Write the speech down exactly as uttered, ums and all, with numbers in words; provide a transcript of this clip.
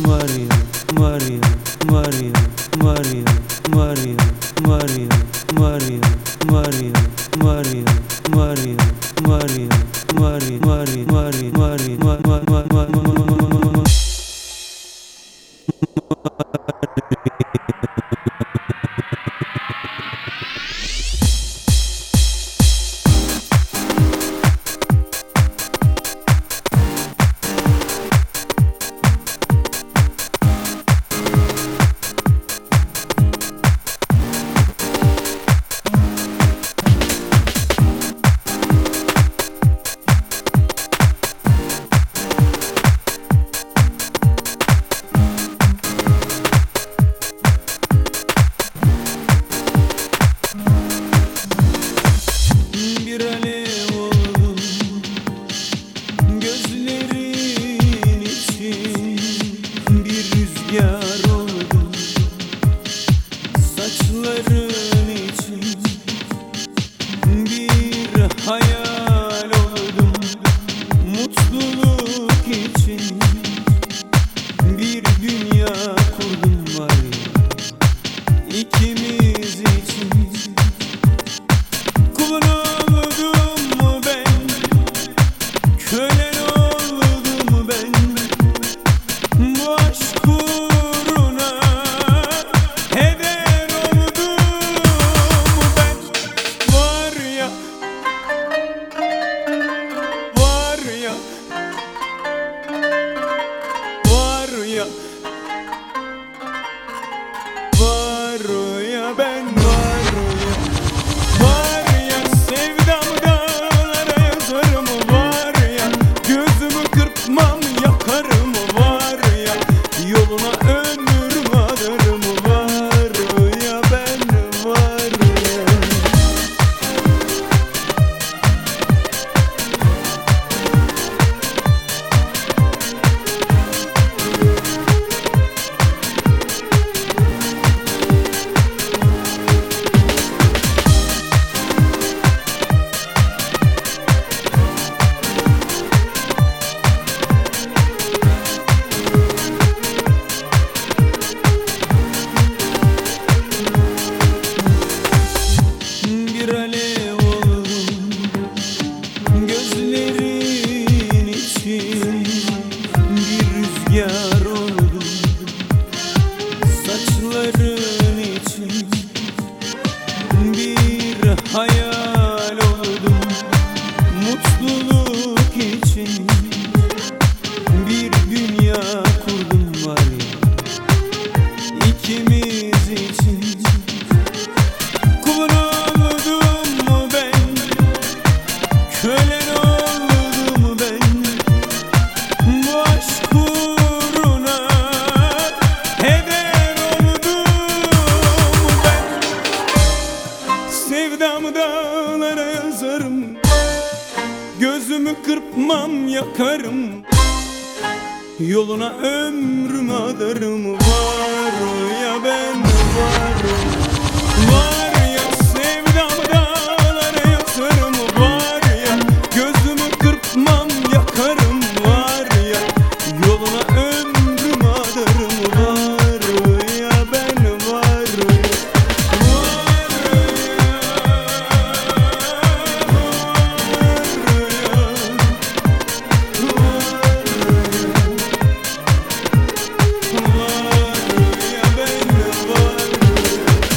Maria, Maria, Maria, Maria, Maria, Maria, Maria, Maria, Maria, Maria, Maria, Maria, Maria, Maria, Maria, ma ma ma ma ma hayal oldum, mutluluk için bir dünya kurdum var ya, ikimiz için. Kulun oldum mu ben, kölen oldum mu ben, bu aşk uğruna heder oldum mu ben, var ya. Var ya, var ya ben var ya, var ya sevdamı dağlara yazarım var ya, gözümü kırpmam yakarım var ya, yoluna ömrümü adarım var ya ben var ya. Yar oldum saçların için, bir hayal oldum mutluluk için, bir dünya kurdum var ya, ikimiz için. Kulun oldum mu ben, kölen oldum mu ben, bu aşk sevdamı dağlara yazarım, gözümü kırpmam yakarım, yoluna ömrümü adarım var ya ben var. Var ya sevdamı dağlara yazarım var ya, gözümü kırpmam yakarım var ya, yoluna ömrümü adarım var ya ben var ya. Var ya ben var.